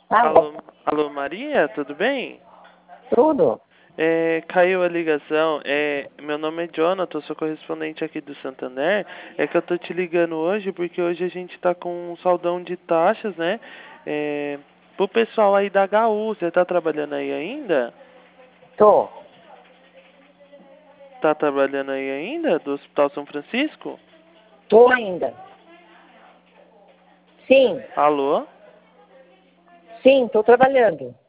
Alô? Alô, Maria, tudo bem? Tudo? Caiu a ligação. Meu nome é Jonathan, sou correspondente aqui do Santander. É que eu tô te ligando hoje porque hoje a gente tá com um saldão de taxas, né? Pro pessoal aí da HU, você tá trabalhando aí ainda? Tô. Tá trabalhando aí ainda, do Hospital São Francisco? Tô ainda. Sim, Alô? sim, tô trabalhando.